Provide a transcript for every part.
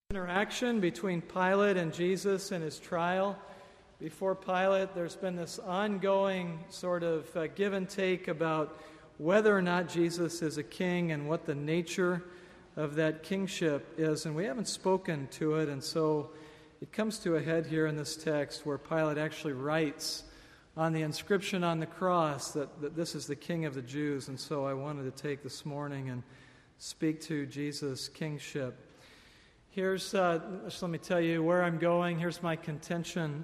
Interaction between Pilate and Jesus and his trial. Before Pilate, there's been this ongoing sort of give and take about whether or not Jesus is a king and what the nature of that kingship is. And we haven't spoken to it, and so it comes to a head here in this text where Pilate actually writes on the inscription on the cross that this is the King of the Jews. And so I wanted to take this morning and speak to Jesus' kingship. Here's, just let me tell you where I'm going. Here's my contention.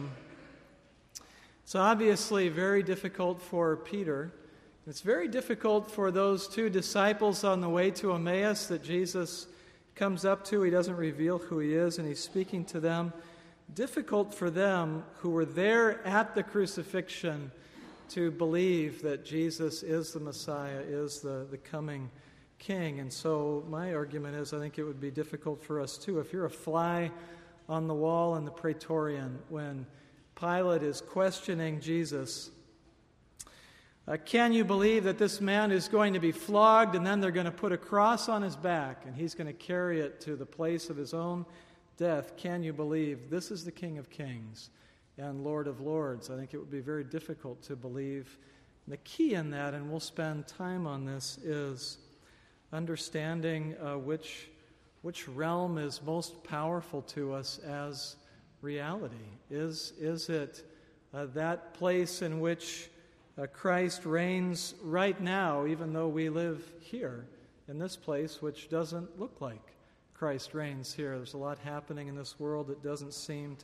It's obviously very difficult for Peter. It's very difficult for those two disciples on the way to Emmaus that Jesus comes up to. He doesn't reveal who he is, and he's speaking to them. Difficult for them who were there at the crucifixion to believe that Jesus is the Messiah, is the coming King. And so my argument is I think it would be difficult for us too. If you're a fly on the wall in the Praetorian when Pilate is questioning Jesus, can you believe that this man is going to be flogged and then they're going to put a cross on his back and he's going to carry it to the place of his own death? Can you believe this is the King of Kings and Lord of Lords? I think it would be very difficult to believe. And the key in that, and we'll spend time on this, is understanding which realm is most powerful to us as reality. Is it that place in which Christ reigns right now, even though we live here in this place, which doesn't look like Christ reigns here? There's a lot happening in this world that doesn't seem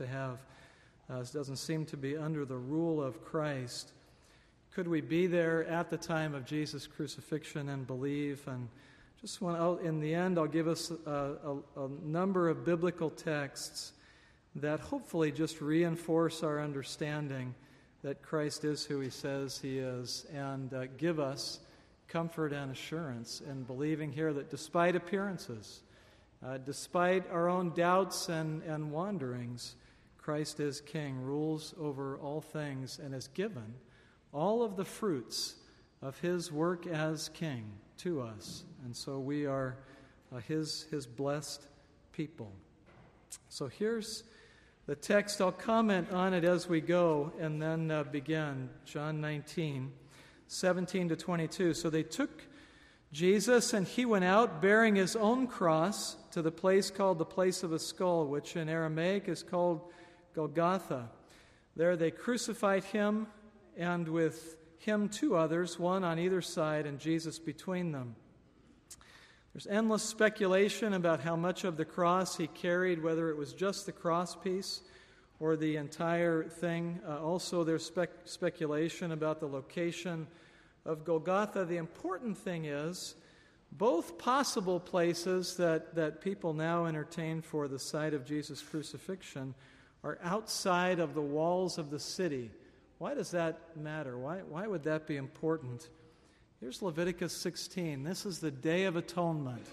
to be under the rule of Christ. Could we be there at the time of Jesus' crucifixion and believe? And in the end, I'll give us a number of biblical texts that hopefully just reinforce our understanding that Christ is who he says he is, and give us comfort and assurance in believing here that despite appearances, despite our own doubts and wanderings, Christ is King, rules over all things, and has given all of the fruits of his work as King to us. And so we are his blessed people. So here's the text. I'll comment on it as we go and then begin. John 19, 17 to 22. So they took Jesus, and he went out bearing his own cross to the place called the place of a skull, which in Aramaic is called Golgotha. There they crucified him, and with him two others, one on either side, and Jesus between them. There's endless speculation about how much of the cross he carried, whether it was just the cross piece or the entire thing. Also, there's speculation about the location of Golgotha. The important thing is, both possible places that people now entertain for the site of Jesus' crucifixion are outside of the walls of the city. Why does that matter? Why would that be important? Here's Leviticus 16. This is the Day of Atonement.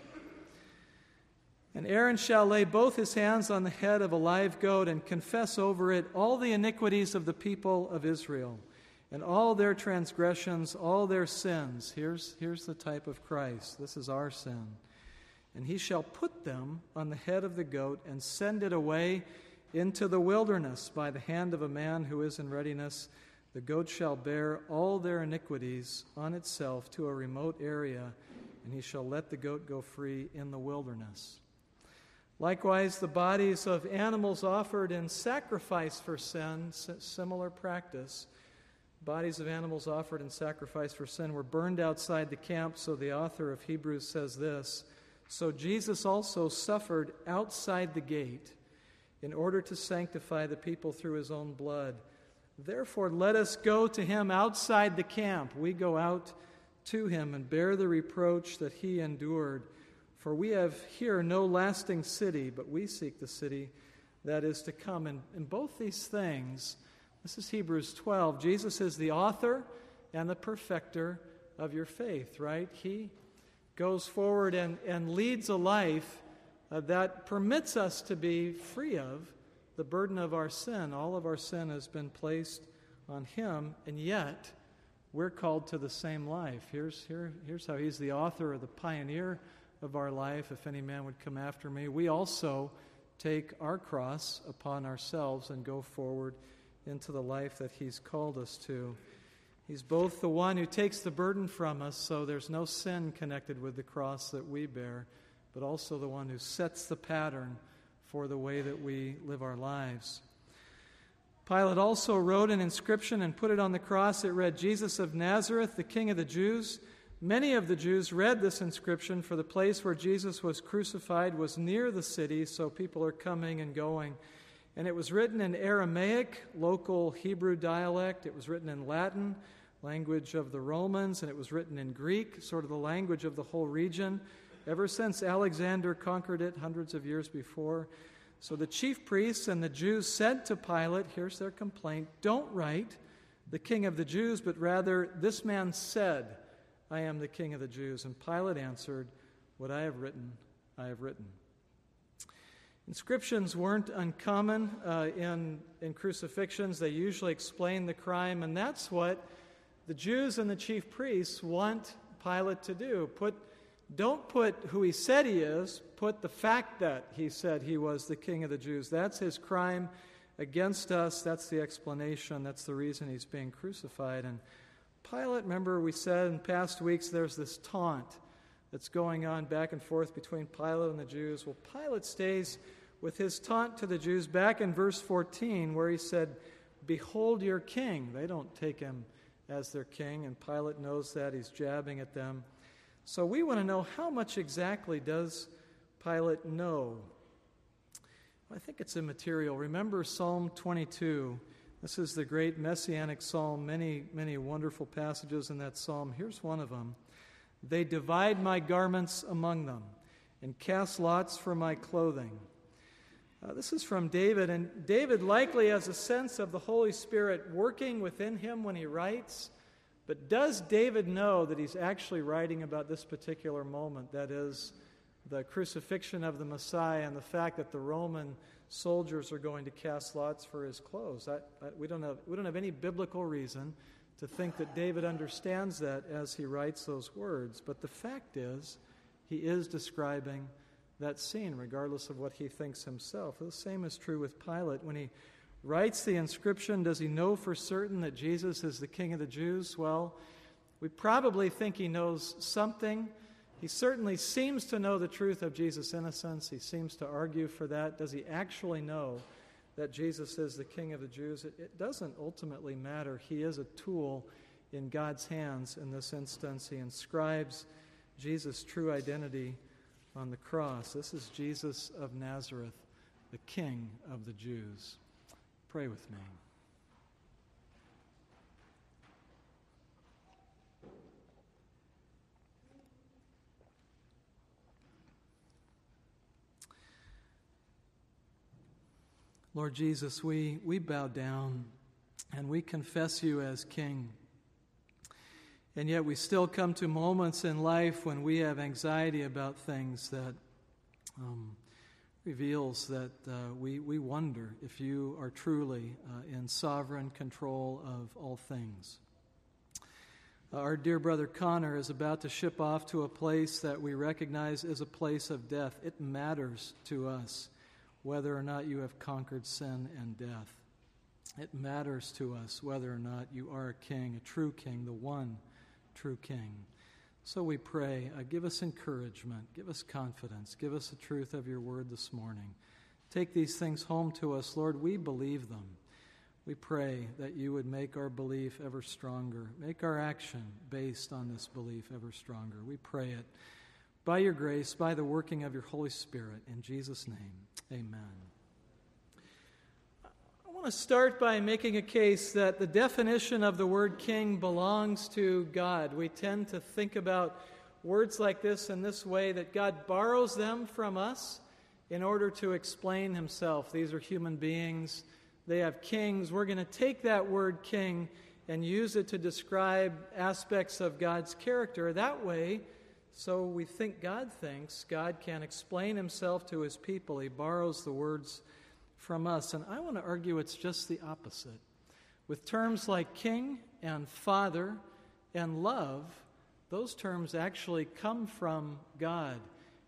And Aaron shall lay both his hands on the head of a live goat and confess over it all the iniquities of the people of Israel and all their transgressions, all their sins. Here's the type of Christ. This is our sin. And he shall put them on the head of the goat and send it away into the wilderness by the hand of a man who is in readiness. The goat shall bear all their iniquities on itself to a remote area, and he shall let the goat go free in the wilderness. Likewise, the bodies of animals offered in sacrifice for sin, similar practice. Bodies of animals offered in sacrifice for sin were burned outside the camp, so the author of Hebrews says this: so Jesus also suffered outside the gate in order to sanctify the people through his own blood. Therefore, let us go to him outside the camp. We go out to him and bear the reproach that he endured. For we have here no lasting city, but we seek the city that is to come. And in both these things, this is Hebrews 12, Jesus is the author and the perfecter of your faith, right? He goes forward and leads a life that permits us to be free of the burden of our sin. All of our sin has been placed on him, and yet we're called to the same life. Here's how he's the author or the pioneer of our life, if any man would come after me, we also take our cross upon ourselves and go forward into the life that He's called us to. He's both the one who takes the burden from us, so there's no sin connected with the cross that we bear, but also the one who sets the pattern for the way that we live our lives. Pilate also wrote an inscription and put it on the cross. It read, "Jesus of Nazareth, the King of the Jews." Many of the Jews read this inscription, for the place where Jesus was crucified was near the city, so people are coming and going. And it was written in Aramaic, local Hebrew dialect. It was written in Latin, language of the Romans, and it was written in Greek, sort of the language of the whole region, ever since Alexander conquered it hundreds of years before. So the chief priests and the Jews said to Pilate, here's their complaint, "Don't write the King of the Jews, but rather, this man said, 'I am the King of the Jews.'" And Pilate answered, "What I have written, I have written." Inscriptions weren't uncommon in crucifixions. They usually explain the crime, and that's what the Jews and the chief priests want Pilate to do. Don't put who he said he is, put the fact that he said he was the King of the Jews. That's his crime against us. That's the explanation. That's the reason he's being crucified. And Pilate, remember we said in past weeks, there's this taunt that's going on back and forth between Pilate and the Jews. Well, Pilate stays with his taunt to the Jews back in verse 14, where he said, "Behold your king." They don't take him as their king, and Pilate knows that. He's jabbing at them. So we want to know, how much exactly does Pilate know? I think it's immaterial. Remember Psalm 22. This is the great messianic psalm, many, many wonderful passages in that psalm. Here's one of them. "They divide my garments among them and cast lots for my clothing." This is from David, and David likely has a sense of the Holy Spirit working within him when he writes. But does David know that he's actually writing about this particular moment, that is, the crucifixion of the Messiah and the fact that the Roman soldiers are going to cast lots for his clothes? We don't have any biblical reason to think that David understands that as he writes those words. But the fact is, he is describing that scene, regardless of what he thinks himself. The same is true with Pilate. When he writes the inscription, does he know for certain that Jesus is the King of the Jews? Well, we probably think he knows something. He certainly seems to know the truth of Jesus' innocence. He seems to argue for that. Does he actually know that Jesus is the King of the Jews? It doesn't ultimately matter. He is a tool in God's hands in this instance. He inscribes Jesus' true identity on the cross. This is Jesus of Nazareth, the King of the Jews. Pray with me. Lord Jesus, we bow down and we confess you as King. And yet we still come to moments in life when we have anxiety about things that reveals that we wonder if you are truly in sovereign control of all things. Our dear brother Connor is about to ship off to a place that we recognize is a place of death. It matters to us whether or not you have conquered sin and death. It matters to us whether or not you are a king, a true king, the one true king. So we pray, give us encouragement, give us confidence, give us the truth of your word this morning. Take these things home to us, Lord. We believe them. We pray that you would make our belief ever stronger, make our action based on this belief ever stronger. We pray it by your grace, by the working of your Holy Spirit. In Jesus' name, amen. I want to start by making a case that the definition of the word king belongs to God. We tend to think about words like this in this way, that God borrows them from us in order to explain himself. These are human beings. They have kings. We're going to take that word king and use it to describe aspects of God's character. That way, so we think God thinks, God can explain himself to his people. He borrows the words from us. And I want to argue it's just the opposite. With terms like king and father and love, those terms actually come from God.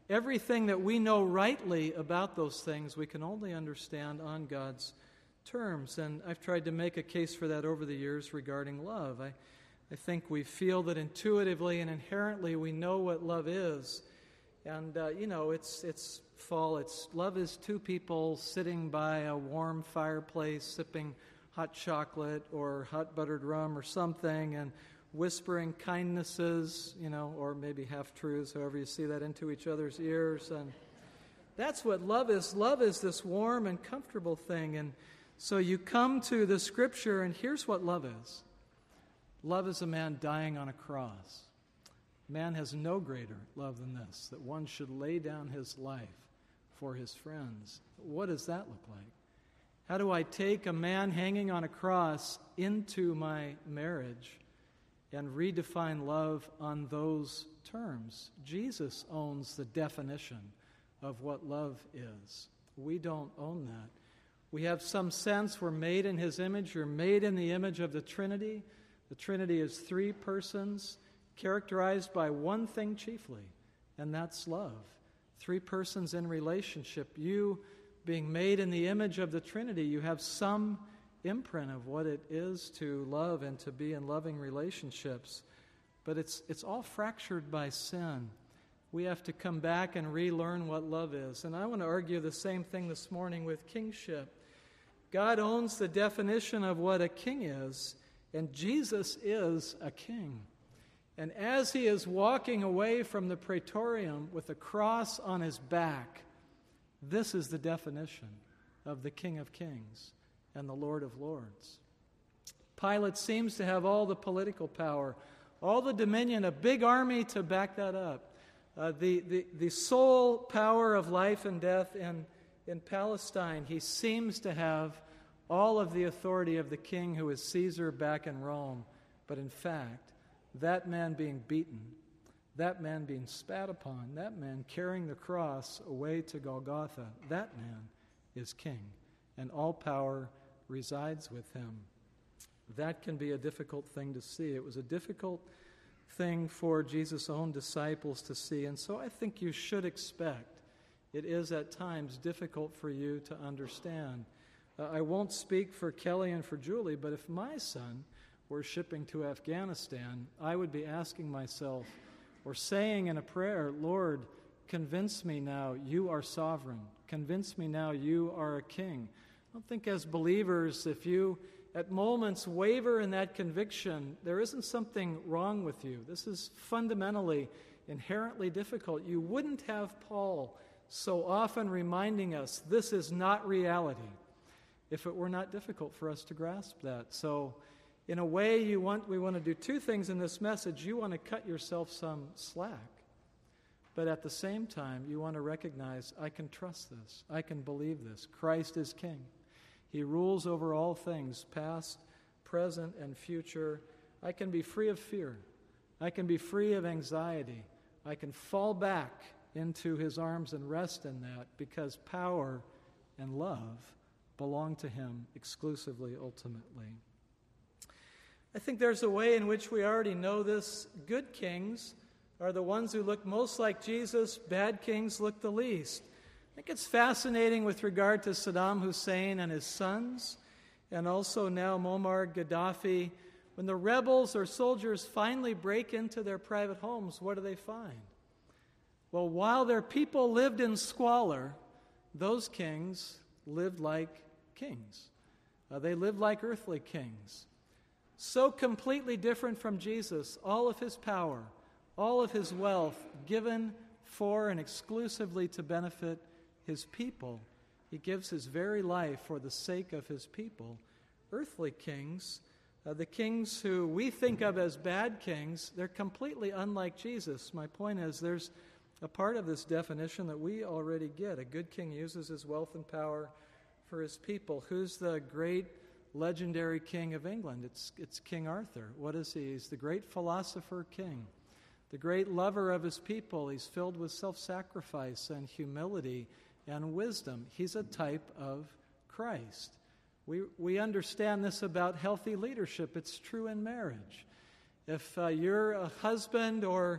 everything that we know rightly about those things, we can only understand on God's terms. And I've tried to make a case for that over the years regarding love. I think we feel that intuitively and inherently we know what love is. And, it's fall. Love is two people sitting by a warm fireplace, sipping hot chocolate or hot buttered rum or something, and whispering kindnesses, or maybe half-truths, however you see that, into each other's ears. And that's what love is. Love is this warm and comfortable thing. And so you come to the Scripture, and here's what love is. Love is a man dying on a cross. Man has no greater love than this, that one should lay down his life for his friends. What does that look like? How do I take a man hanging on a cross into my marriage and redefine love on those terms? Jesus owns the definition of what love is. We don't own that. We have some sense we're made in His image. You're made in the image of the Trinity. The Trinity is three persons characterized by one thing chiefly, and that's love. Three persons in relationship. You, being made in the image of the Trinity, you have some imprint of what it is to love and to be in loving relationships. But it's all fractured by sin. We have to come back and relearn what love is. And I want to argue the same thing this morning with kingship. God owns the definition of what a king is, and Jesus is a king. And as he is walking away from the praetorium with a cross on his back, this is the definition of the King of Kings and the Lord of Lords. Pilate seems to have all the political power, all the dominion, a big army to back that up. The sole power of life and death in Palestine. He seems to have all of the authority of the king who is Caesar back in Rome. But in fact, that man being beaten, that man being spat upon, that man carrying the cross away to Golgotha, that man is king, and all power resides with him. That can be a difficult thing to see. It was a difficult thing for Jesus' own disciples to see, and so I think you should expect it is at times difficult for you to understand. I won't speak for Kelly and for Julie, but if my son were shipping to Afghanistan, I would be asking myself, or saying in a prayer, Lord, convince me now you are sovereign. Convince me now you are a king. I don't think as believers, if you at moments waver in that conviction, there isn't something wrong with you. This is fundamentally, inherently difficult. You wouldn't have Paul so often reminding us this is not reality if it were not difficult for us to grasp that. So in a way, we want to do two things in this message. You want to cut yourself some slack, but at the same time, you want to recognize, I can trust this. I can believe this. Christ is king. He rules over all things, past, present, and future. I can be free of fear. I can be free of anxiety. I can fall back into His arms and rest in that because power and love belong to Him exclusively, ultimately. I think there's a way in which we already know this. Good kings are the ones who look most like Jesus. Bad kings look the least. I think it's fascinating with regard to Saddam Hussein and his sons, and also now Muammar Gaddafi. When the rebels or soldiers finally break into their private homes, what do they find? Well, while their people lived in squalor, those kings lived like kings. They lived like earthly kings. So completely different from Jesus, all of His power, all of His wealth given for and exclusively to benefit His people. He gives His very life for the sake of His people. Earthly kings, the kings who we think of as bad kings, they're completely unlike Jesus. My point is there's a part of this definition that we already get. A good king uses his wealth and power for his people. Who's the great legendary king of England? It's King Arthur. What is he? He's the great philosopher king, the great lover of his people. He's filled with self-sacrifice and humility and wisdom. He's a type of Christ. We understand this about healthy leadership. It's true in marriage. If you're a husband or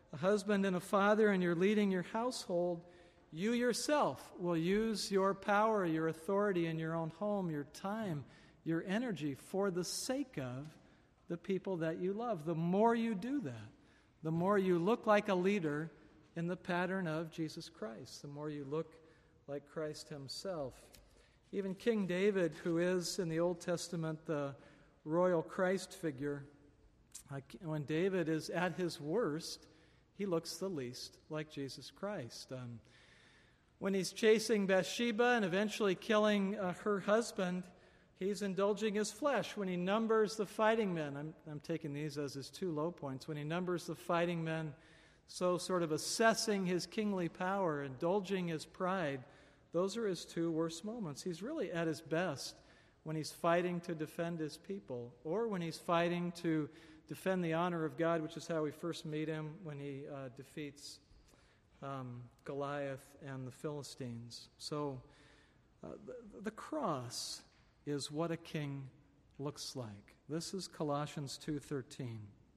a husband and a father, and you're leading your household, you yourself will use your power, your authority in your own home, your time, your energy for the sake of the people that you love. The more you do that, the more you look like a leader in the pattern of Jesus Christ, the more you look like Christ himself. Even King David, who is in the Old Testament the royal Christ figure, when David is at his worst, he looks the least like Jesus Christ. When he's chasing Bathsheba and eventually killing her husband, he's indulging his flesh. When he numbers the fighting men, I'm taking these as his two low points. When he numbers the fighting men, so sort of assessing his kingly power, indulging his pride, those are his two worst moments. He's really at his best when he's fighting to defend his people, or when he's fighting to defend the honor of God, which is how we first meet him when he defeats Goliath and the Philistines. So the cross is what a king looks like. This is Colossians 2:13.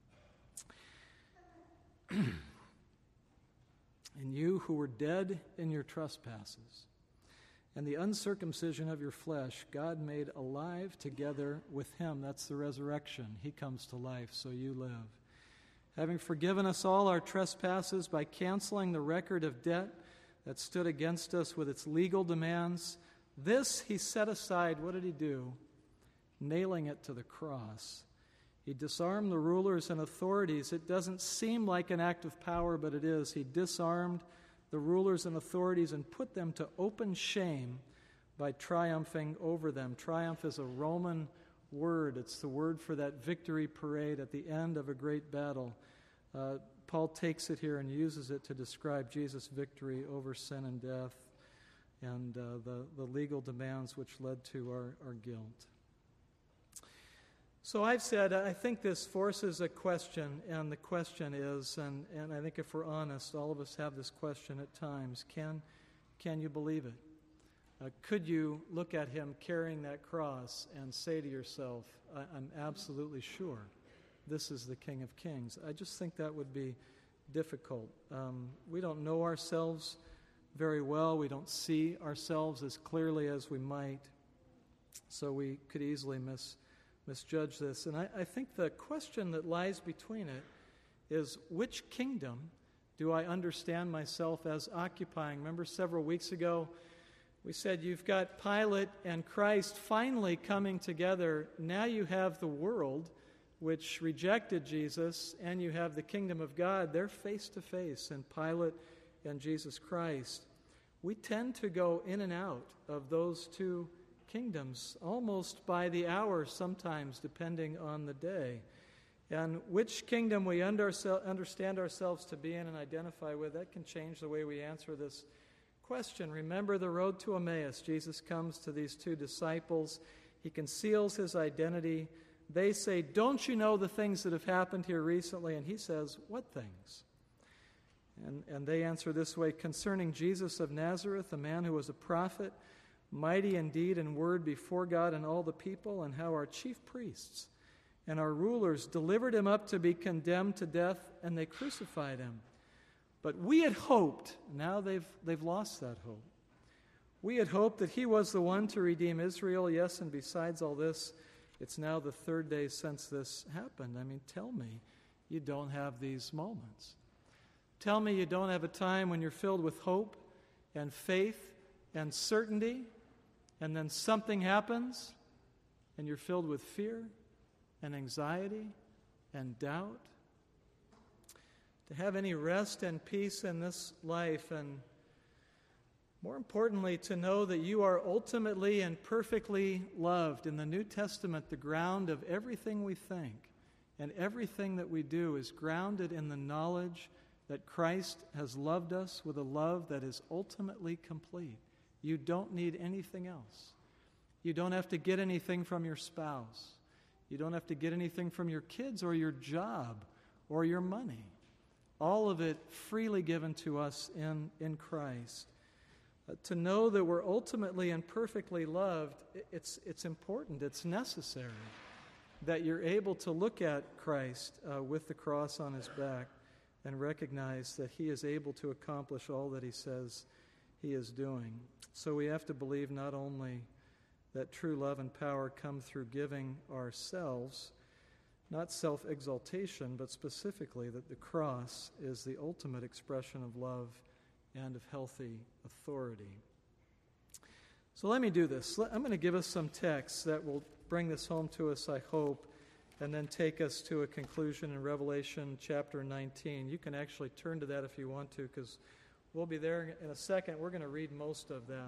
And you who were dead in your trespasses and the uncircumcision of your flesh, God made alive together with him. That's the resurrection. He comes to life, so you live. Having forgiven us all our trespasses by canceling the record of debt that stood against us with its legal demands, this he set aside. What did he do? Nailing it to the cross. He disarmed the rulers and authorities. It doesn't seem like an act of power, but it is. He disarmed the rulers and authorities and put them to open shame by triumphing over them. Triumph is a Roman word. It's the word for that victory parade at the end of a great battle. Paul takes it here and uses it to describe Jesus' victory over sin and death and the legal demands which led to our guilt. So I've said, I think this forces a question, and the question is, and I think if we're honest, all of us have this question at times, can you believe it? Could you look at him carrying that cross and say to yourself, I'm absolutely sure this is the King of Kings? I just think that would be difficult. We don't know ourselves very well. We don't see ourselves as clearly as we might, so we could easily misjudge this. And I think the question that lies between it is, which kingdom do I understand myself as occupying? Remember several weeks ago, we said you've got Pilate and Christ finally coming together. Now you have the world, which rejected Jesus, and you have the kingdom of God. They're face to face in Pilate and Jesus Christ. We tend to go in and out of those two kingdoms, almost by the hour sometimes, depending on the day. And which kingdom we understand ourselves to be in and identify with, that can change the way we answer this question. Remember the road to Emmaus. Jesus comes to these two disciples. He conceals his identity. They say, don't you know the things that have happened here recently? And he says, what things? And they answer this way, concerning Jesus of Nazareth, a man who was a prophet, mighty in deed and word before God and all the people, and how our chief priests and our rulers delivered him up to be condemned to death, and they crucified him. But we had hoped, now they've lost that hope. We had hoped that he was the one to redeem Israel. Yes, and besides all this, it's now the third day since this happened. I mean, tell me you don't have these moments. Tell me you don't have a time when you're filled with hope and faith and certainty, and then something happens, and you're filled with fear and anxiety and doubt. To have any rest and peace in this life, and more importantly, to know that you are ultimately and perfectly loved. In the New Testament, the ground of everything we think and everything that we do is grounded in the knowledge that Christ has loved us with a love that is ultimately complete. You don't need anything else. You don't have to get anything from your spouse. You don't have to get anything from your kids or your job or your money. All of it freely given to us in Christ. To know that we're ultimately and perfectly loved, it's important, it's necessary that you're able to look at Christ with the cross on his back and recognize that He is able to accomplish all that He says He is doing. So we have to believe not only that true love and power come through giving ourselves, not self-exaltation, but specifically that the cross is the ultimate expression of love and of healthy authority. So let me do this. I'm going to give us some texts that will bring this home to us, I hope, and then take us to a conclusion in Revelation chapter 19. You can actually turn to that if you want to, because we'll be there in a second. We're going to read most of that.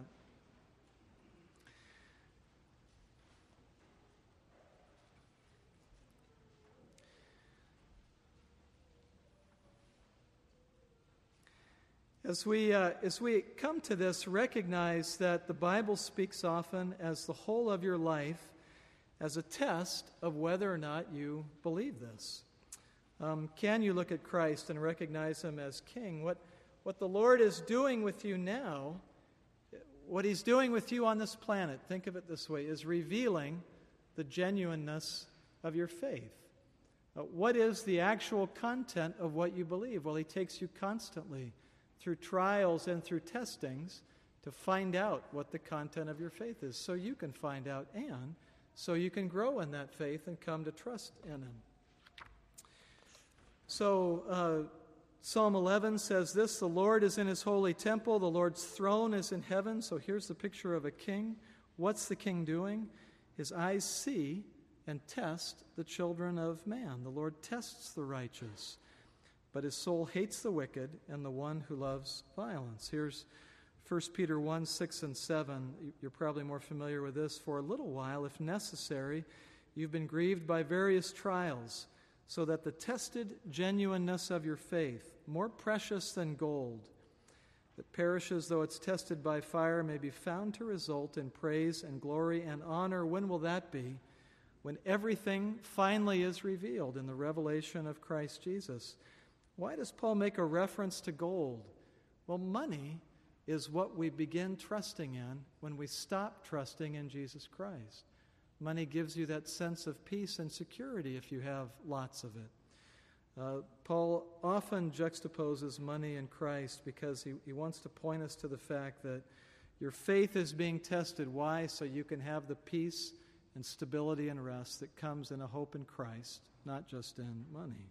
As we come to this, recognize that the Bible speaks often as the whole of your life as a test of whether or not you believe this. Can you look at Christ and recognize Him as King? What the Lord is doing with you now, what He's doing with you on this planet, think of it this way, is revealing the genuineness of your faith. What is the actual content of what you believe? Well, He takes you constantly through trials and through testings to find out what the content of your faith is, so you can find out and so you can grow in that faith and come to trust in Him. So Psalm 11 says this, "The Lord is in His holy temple, the Lord's throne is in heaven." So here's the picture of a king. What's the king doing? His eyes see and test the children of man. The Lord tests the righteous, but His soul hates the wicked and the one who loves violence. Here's 1 Peter 1, 6 and 7. You're probably more familiar with this. "For a little while, if necessary, you've been grieved by various trials, so that the tested genuineness of your faith, more precious than gold, that perishes though it's tested by fire, may be found to result in praise and glory and honor." When will that be? When everything finally is revealed in the revelation of Christ Jesus. Why does Paul make a reference to gold? Well, money is what we begin trusting in when we stop trusting in Jesus Christ. Money gives you that sense of peace and security if you have lots of it. Paul often juxtaposes money and Christ because he wants to point us to the fact that your faith is being tested. Why? So you can have the peace and stability and rest that comes in a hope in Christ, not just in money.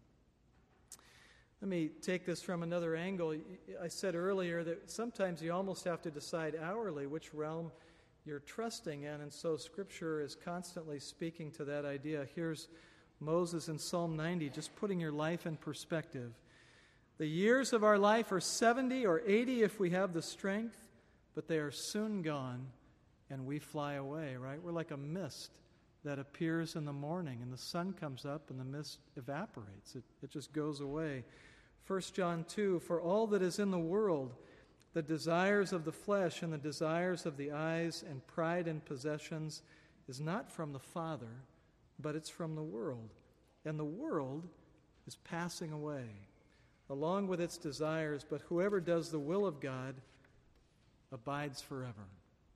Let me take this from another angle. I said earlier that sometimes you almost have to decide hourly which realm you're trusting in, and so Scripture is constantly speaking to that idea. Here's Moses in Psalm 90, just putting your life in perspective. "The years of our life are 70 or 80 if we have the strength, but they are soon gone and we fly away," right? We're like a mist that appears in the morning, and the sun comes up and the mist evaporates. It just goes away. 1 John 2, "For all that is in the world, the desires of the flesh and the desires of the eyes and pride in possessions, is not from the Father, but it's from the world. And the world is passing away, along with its desires, but whoever does the will of God abides forever."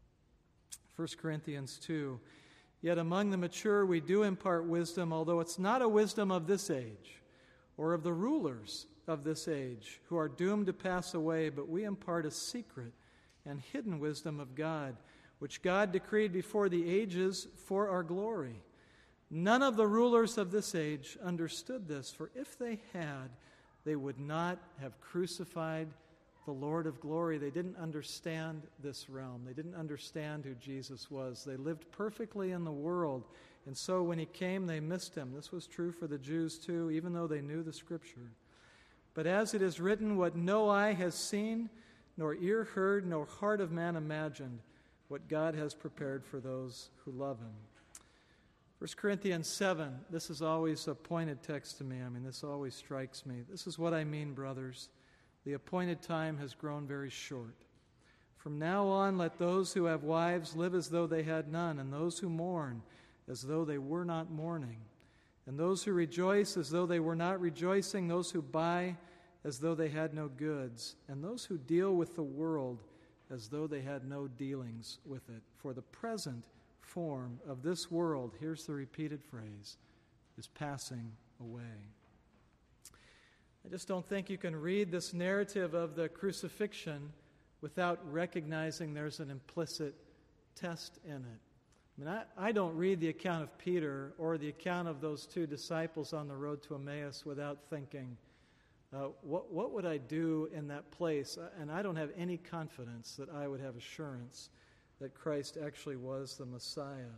1 Corinthians 2, "Yet among the mature we do impart wisdom, although it's not a wisdom of this age, or of the rulers of this age, who are doomed to pass away, but we impart a secret and hidden wisdom of God, which God decreed before the ages for our glory. None of the rulers of this age understood this, for if they had, they would not have crucified the Lord of glory." They didn't understand this realm. They didn't understand who Jesus was. They lived perfectly in the world, and so when He came, they missed Him. This was true for the Jews too, even though they knew the Scripture. "But as it is written, what no eye has seen, nor ear heard, nor heart of man imagined, what God has prepared for those who love Him." 1 Corinthians 7, this is always a pointed text to me. This always strikes me. "This is what I mean, brothers. The appointed time has grown very short. From now on, let those who have wives live as though they had none, and those who mourn as though they were not mourning, and those who rejoice as though they were not rejoicing, those who buy as though they had no goods, and those who deal with the world as though they had no dealings with it. For the present form of this world," here's the repeated phrase, "is passing away." I just don't think you can read this narrative of the crucifixion without recognizing there's an implicit test in it. I mean, I don't read the account of Peter or the account of those two disciples on the road to Emmaus without thinking, what would I do in that place? And I don't have any confidence that I would have assurance that Christ actually was the Messiah.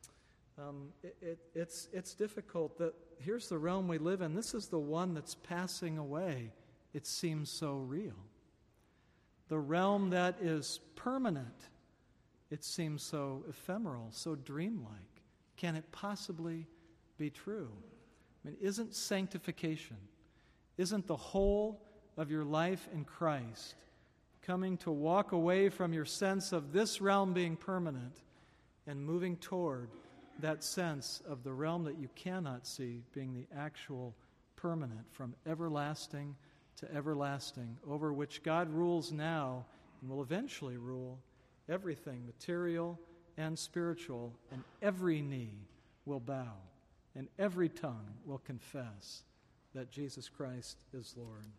It's difficult. Here's the realm we live in. This is the one that's passing away. It seems so real. The realm that is permanent, it seems so ephemeral, so dreamlike. Can it possibly be true? I mean, isn't sanctification, isn't the whole of your life in Christ coming to walk away from your sense of this realm being permanent and moving toward that sense of the realm that you cannot see being the actual permanent, from everlasting to everlasting, over which God rules now and will eventually rule everything, material and spiritual, and every knee will bow and every tongue will confess that Jesus Christ is Lord.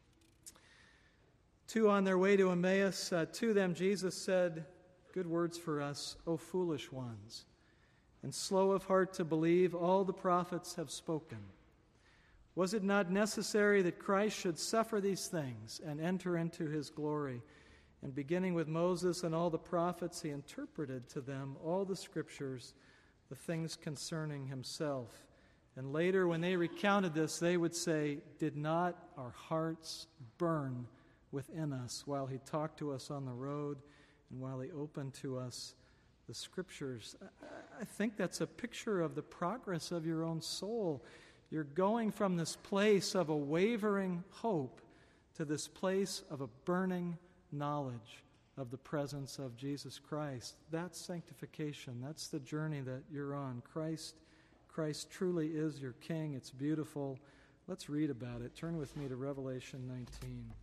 Two on their way to Emmaus, to them Jesus said, "Good words for us, O foolish ones, and slow of heart to believe all the prophets have spoken. Was it not necessary that Christ should suffer these things and enter into his glory?" And beginning with Moses and all the prophets, he interpreted to them all the scriptures, the things concerning himself. And later, when they recounted this, they would say, "Did not our hearts burn within us while he talked to us on the road and while he opened to us the scriptures?" I think that's a picture of the progress of your own soul. You're going from this place of a wavering hope to this place of a burning knowledge of the presence of Jesus Christ. That's sanctification. That's the journey that you're on. Christ truly is your King. It's beautiful. Let's read about it. Turn with me to Revelation 19.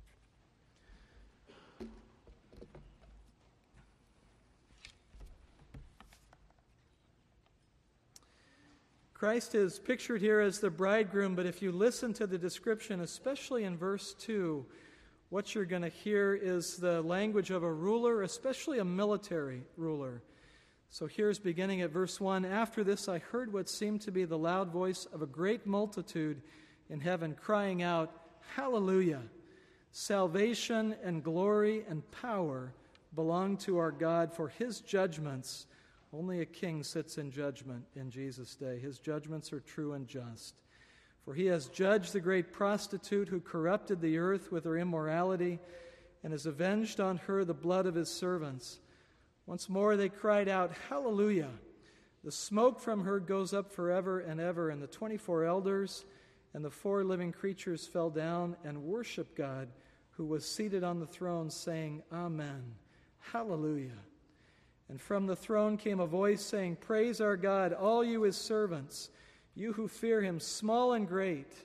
Christ is pictured here as the bridegroom, but if you listen to the description, especially in verse 2, what you're going to hear is the language of a ruler, especially a military ruler. So here's beginning at verse 1. "After this I heard what seemed to be the loud voice of a great multitude in heaven crying out, 'Hallelujah! Salvation and glory and power belong to our God, for his judgments,'" only a king sits in judgment in Jesus' day, "his judgments are true and just. For he has judged the great prostitute who corrupted the earth with her immorality and has avenged on her the blood of his servants." Once more they cried out, "Hallelujah! The smoke from her goes up forever and ever." And the 24 elders and the 4 living creatures fell down and worshiped God who was seated on the throne, saying, "Amen. Hallelujah." And from the throne came a voice saying, "Praise our God, all you his servants, you who fear him, small and great."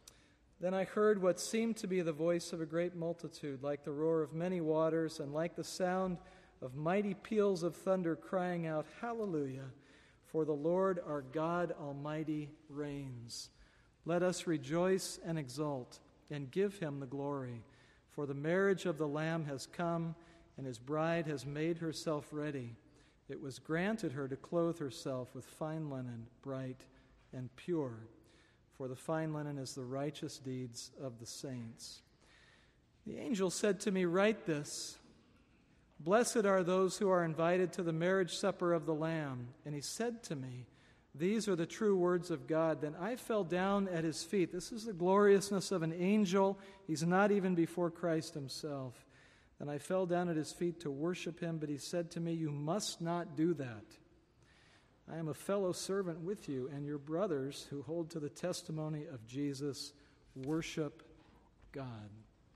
Then I heard what seemed to be the voice of a great multitude, like the roar of many waters, and like the sound of mighty peals of thunder, crying out, "Hallelujah! For the Lord our God Almighty reigns. Let us rejoice and exult, and give him the glory. For the marriage of the Lamb has come, and his bride has made herself ready. It was granted her to clothe herself with fine linen, bright and pure. For the fine linen is the righteous deeds of the saints." The angel said to me, "Write this: Blessed are those who are invited to the marriage supper of the Lamb." And he said to me, "These are the true words of God." Then I fell down at his feet. This is the gloriousness of an angel. He's not even before Christ himself. Then I fell down at his feet to worship him, but he said to me, "You must not do that. I am a fellow servant with you and your brothers who hold to the testimony of Jesus. Worship God."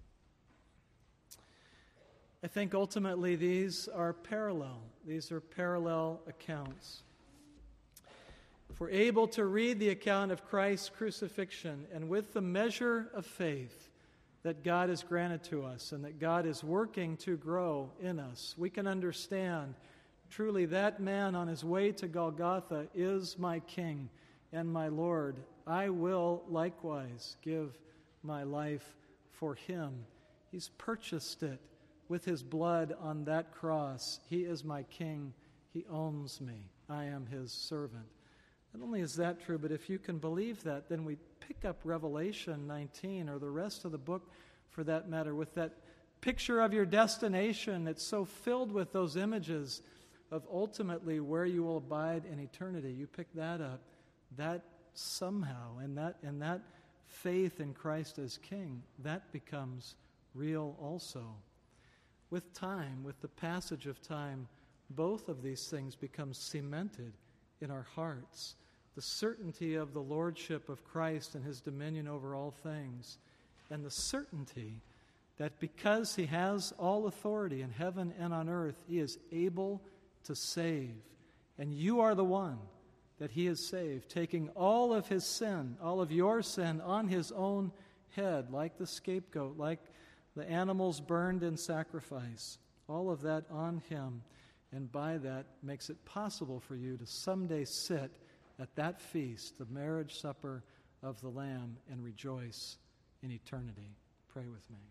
I think ultimately these are parallel. These are parallel accounts. If we're able to read the account of Christ's crucifixion, and with the measure of faith that God has granted to us and that God is working to grow in us, we can understand truly that man on his way to Golgotha is my King and my Lord. I will likewise give my life for him. He's purchased it with his blood on that cross. He is my king. He owns me. I am his servant. Not only is that true, but if you can believe that, then we pick up Revelation 19, or the rest of the book for that matter, with that picture of your destination. It's so filled with those images of ultimately where you will abide in eternity. You pick that up, that somehow, and that faith in Christ as King, that becomes real also. With time, with the passage of time, both of these things become cemented in our hearts. The certainty of the lordship of Christ and his dominion over all things, and the certainty that because he has all authority in heaven and on earth, he is able to save. And you are the one that he has saved, taking all of his sin, all of your sin, on his own head, like the scapegoat, like the animals burned in sacrifice. All of that on him. And by that makes it possible for you to someday sit at that feast, the marriage supper of the Lamb, and rejoice in eternity. Pray with me.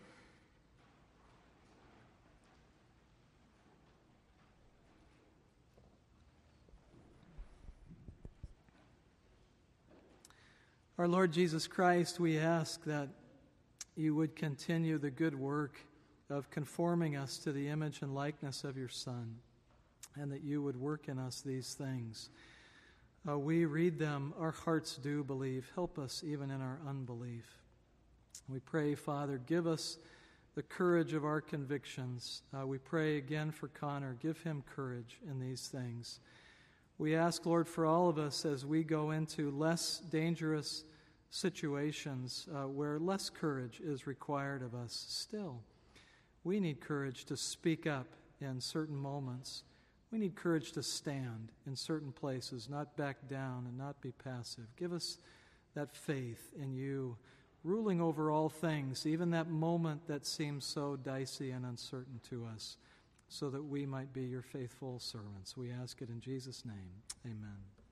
Our Lord Jesus Christ, we ask that you would continue the good work of conforming us to the image and likeness of your Son, and that you would work in us these things. We read them, our hearts do believe. Help us even in our unbelief. We pray, Father, give us the courage of our convictions. We pray again for Connor. Give him courage in these things. We ask, Lord, for all of us as we go into less dangerous situations where less courage is required of us. Still, we need courage to speak up in certain moments. We need courage to stand in certain places, not back down and not be passive. Give us that faith in you, ruling over all things, even that moment that seems so dicey and uncertain to us, so that we might be your faithful servants. We ask it in Jesus' name. Amen.